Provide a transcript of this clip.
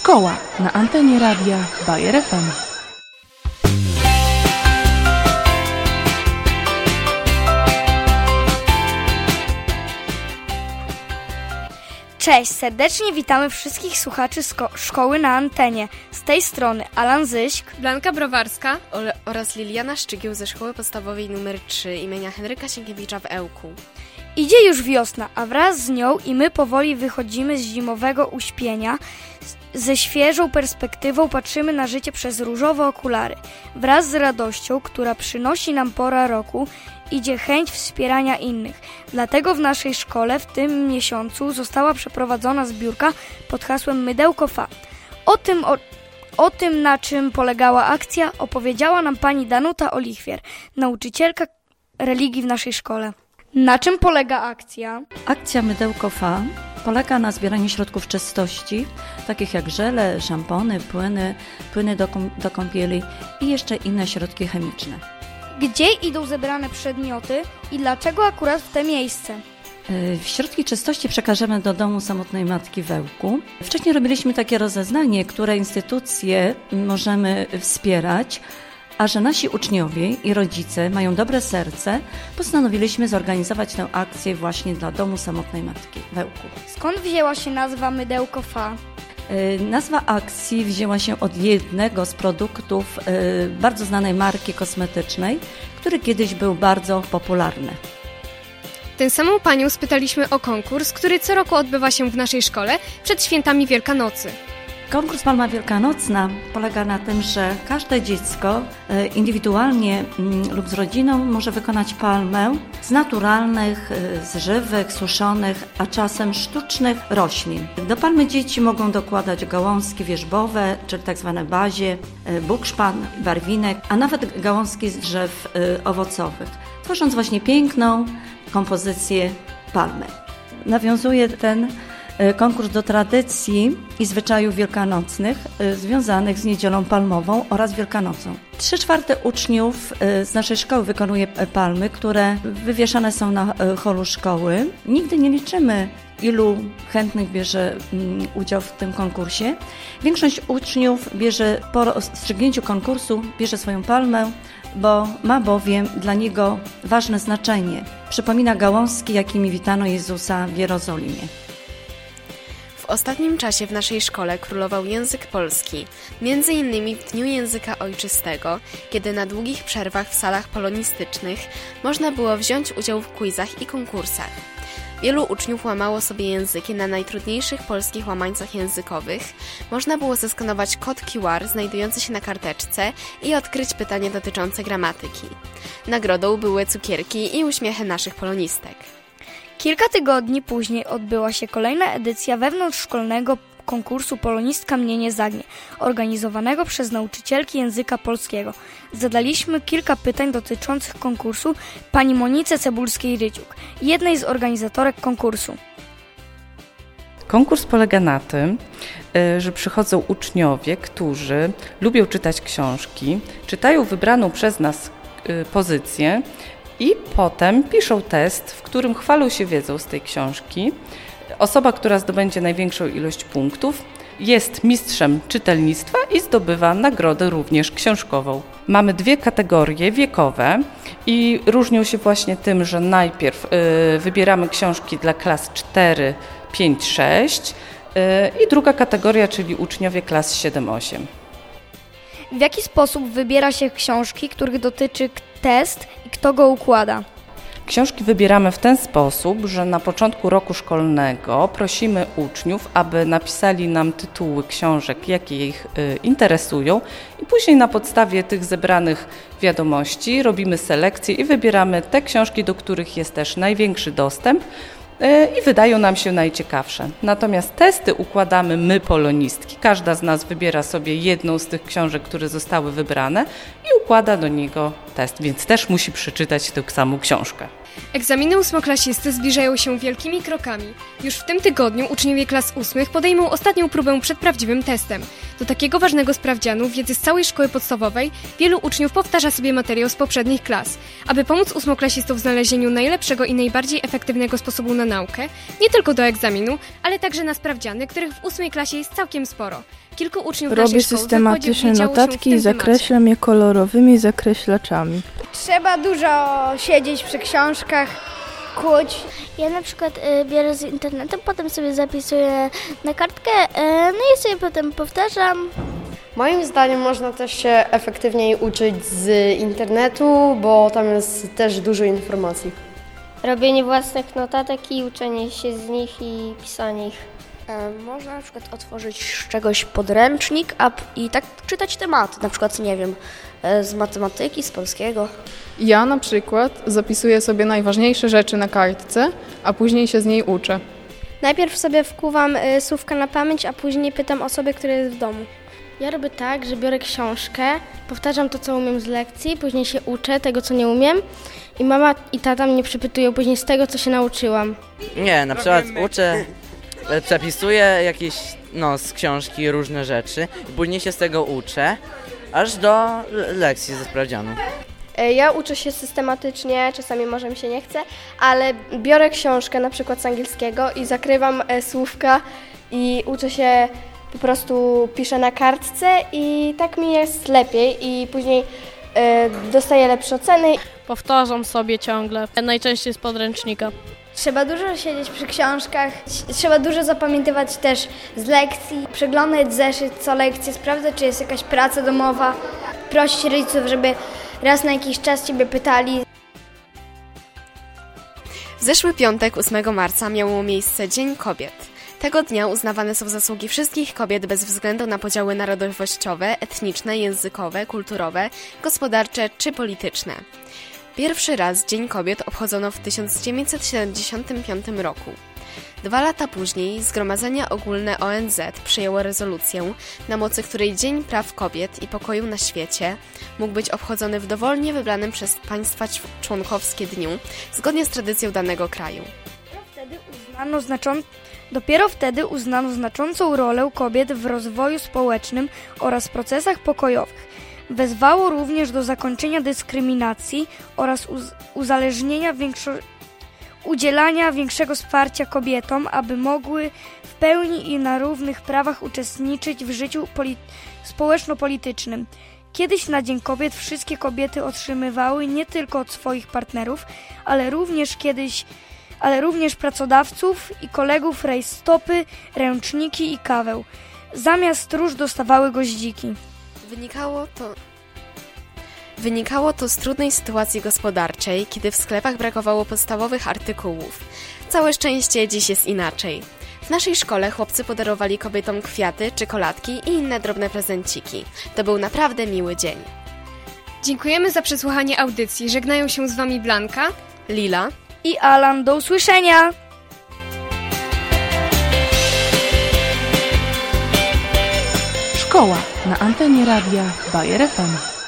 Szkoła na antenie radia Bayer FM. Cześć, serdecznie witamy wszystkich słuchaczy Szkoły na antenie. Z tej strony Alan Zyśk, Blanka Browarska oraz Liliana Szczygieł ze Szkoły Podstawowej nr 3 imienia Henryka Sienkiewicza w Ełku. Idzie już wiosna, a wraz z nią i my powoli wychodzimy z zimowego uśpienia. Ze świeżą perspektywą patrzymy na życie przez różowe okulary. Wraz z radością, która przynosi nam pora roku, idzie chęć wspierania innych. Dlatego w naszej szkole w tym miesiącu została przeprowadzona zbiórka pod hasłem Mydełko Fa. O tym, na czym polegała akcja, opowiedziała nam pani Danuta Olichwier, nauczycielka religii w naszej szkole. Na czym polega akcja? Akcja Mydełko Fa polega na zbieraniu środków czystości, takich jak żele, szampony, płyny do kąpieli i jeszcze inne środki chemiczne. Gdzie idą zebrane przedmioty i dlaczego akurat w te miejsce? Środki czystości przekażemy do Domu Samotnej Matki w Ełku. Wcześniej robiliśmy takie rozeznanie, które instytucje możemy wspierać, a że nasi uczniowie i rodzice mają dobre serce, postanowiliśmy zorganizować tę akcję właśnie dla Domu Samotnej Matki w Ełku. Skąd wzięła się nazwa Mydełko Fa? Nazwa akcji wzięła się od jednego z produktów bardzo znanej marki kosmetycznej, który kiedyś był bardzo popularny. Tę samą panią spytaliśmy o konkurs, który co roku odbywa się w naszej szkole przed świętami Wielkanocy. Konkurs Palma Wielkanocna polega na tym, że każde dziecko indywidualnie lub z rodziną może wykonać palmę z naturalnych, z żywych, suszonych, a czasem sztucznych roślin. Do palmy dzieci mogą dokładać gałązki wierzbowe, czyli tak zwane bazie, bukszpan, barwinek, a nawet gałązki z drzew owocowych, tworząc właśnie piękną kompozycję palmy. Nawiązuje ten konkurs do tradycji i zwyczajów wielkanocnych związanych z Niedzielą Palmową oraz Wielkanocą. 3/4 uczniów z naszej szkoły wykonuje palmy, które wywieszane są na holu szkoły. Nigdy nie liczymy, ilu chętnych bierze udział w tym konkursie. Większość uczniów po rozstrzygnięciu konkursu bierze swoją palmę, bo ma bowiem dla niego ważne znaczenie. Przypomina gałązki, jakimi witano Jezusa w Jerozolimie. W ostatnim czasie w naszej szkole królował język polski, między innymi w Dniu Języka Ojczystego, kiedy na długich przerwach w salach polonistycznych można było wziąć udział w quizach i konkursach. Wielu uczniów łamało sobie języki na najtrudniejszych polskich łamańcach językowych. Można było zeskanować kod QR znajdujący się na karteczce i odkryć pytanie dotyczące gramatyki. Nagrodą były cukierki i uśmiechy naszych polonistek. Kilka tygodni później odbyła się kolejna edycja wewnątrzszkolnego konkursu Polonistka mnie nie zagnie, organizowanego przez nauczycielki języka polskiego. Zadaliśmy kilka pytań dotyczących konkursu pani Monice Cebulskiej-Rydziuk, jednej z organizatorek konkursu. Konkurs polega na tym, że przychodzą uczniowie, którzy lubią czytać książki, czytają wybraną przez nas pozycję i potem piszą test, w którym chwalą się wiedzą z tej książki. Osoba, która zdobędzie największą ilość punktów, jest mistrzem czytelnictwa i zdobywa nagrodę również książkową. Mamy 2 kategorie wiekowe i różnią się właśnie tym, że najpierw wybieramy książki dla klas 4, 5, 6 i druga kategoria, czyli uczniowie klas 7, 8. W jaki sposób wybiera się książki, których dotyczy test i kto go układa? Książki wybieramy w ten sposób, że na początku roku szkolnego prosimy uczniów, aby napisali nam tytuły książek, jakie ich interesują i później na podstawie tych zebranych wiadomości robimy selekcję i wybieramy te książki, do których jest też największy dostęp i wydają nam się najciekawsze. Natomiast testy układamy my, polonistki. Każda z nas wybiera sobie jedną z tych książek, które zostały wybrane i układa do niego test, więc też musi przeczytać tę samą książkę. Egzaminy ósmoklasisty zbliżają się wielkimi krokami. Już w tym tygodniu uczniowie klas 8 podejmą ostatnią próbę przed prawdziwym testem. Do takiego ważnego sprawdzianu wiedzy z całej szkoły podstawowej wielu uczniów powtarza sobie materiał z poprzednich klas. Aby pomóc ósmoklasistom w znalezieniu najlepszego i najbardziej efektywnego sposobu na naukę, nie tylko do egzaminu, ale także na sprawdziany, których w 8 klasie jest całkiem sporo. Kilku uczniów Robię systematycznie notatki i zakreślam je kolorowymi zakreślaczami. Trzeba dużo siedzieć przy książkach, kuć. Ja na przykład biorę z internetu, potem sobie zapisuję na kartkę, no i sobie potem powtarzam. Moim zdaniem można też się efektywniej uczyć z internetu, bo tam jest też dużo informacji. Robienie własnych notatek i uczenie się z nich i pisanie ich. Można na przykład otworzyć z czegoś podręcznik i tak czytać tematy, na przykład, nie wiem, z matematyki, z polskiego. Ja na przykład zapisuję sobie najważniejsze rzeczy na kartce, a później się z niej uczę. Najpierw sobie wkuwam słówka na pamięć, a później pytam osobę, która jest w domu. Ja robię tak, że biorę książkę, powtarzam to, co umiem z lekcji, później się uczę tego, co nie umiem i mama i tata mnie przypytują później z tego, co się nauczyłam. Nie, na przykład uczę, przepisuję jakieś z książki różne rzeczy i później się z tego uczę, aż do lekcji ze sprawdzianu. Ja uczę się systematycznie, czasami może mi się nie chce, ale biorę książkę na przykład z angielskiego i zakrywam słówka i uczę się, po prostu piszę na kartce i tak mi jest lepiej i później dostaję lepsze oceny. Powtarzam sobie ciągle, najczęściej z podręcznika. Trzeba dużo siedzieć przy książkach, trzeba dużo zapamiętywać też z lekcji, przeglądać zeszyt co lekcję, sprawdzać, czy jest jakaś praca domowa, prosić rodziców, żeby raz na jakiś czas Ciebie pytali. W zeszły piątek, 8 marca, miało miejsce Dzień Kobiet. Tego dnia uznawane są zasługi wszystkich kobiet bez względu na podziały narodowościowe, etniczne, językowe, kulturowe, gospodarcze czy polityczne. Pierwszy raz Dzień Kobiet obchodzono w 1975 roku. 2 lata później Zgromadzenie Ogólne ONZ przyjęło rezolucję, na mocy której Dzień Praw Kobiet i Pokoju na świecie mógł być obchodzony w dowolnie wybranym przez państwa członkowskie dniu, zgodnie z tradycją danego kraju. Dopiero wtedy uznano znaczącą rolę kobiet w rozwoju społecznym oraz procesach pokojowych. Wezwało również do zakończenia dyskryminacji oraz udzielania większego wsparcia kobietom, aby mogły w pełni i na równych prawach uczestniczyć w życiu społeczno-politycznym. Kiedyś na Dzień Kobiet wszystkie kobiety otrzymywały nie tylko od swoich partnerów, ale również pracodawców i kolegów rajstopy, ręczniki i kawę. Zamiast róż dostawały goździki. Wynikało to z trudnej sytuacji gospodarczej, kiedy w sklepach brakowało podstawowych artykułów. Całe szczęście dziś jest inaczej. W naszej szkole chłopcy podarowali kobietom kwiaty, czekoladki i inne drobne prezenciki. To był naprawdę miły dzień. Dziękujemy za przesłuchanie audycji. Żegnają się z Wami Blanka, Lila i Alan. Do usłyszenia! Szkoła na antenie radia Bayer FM.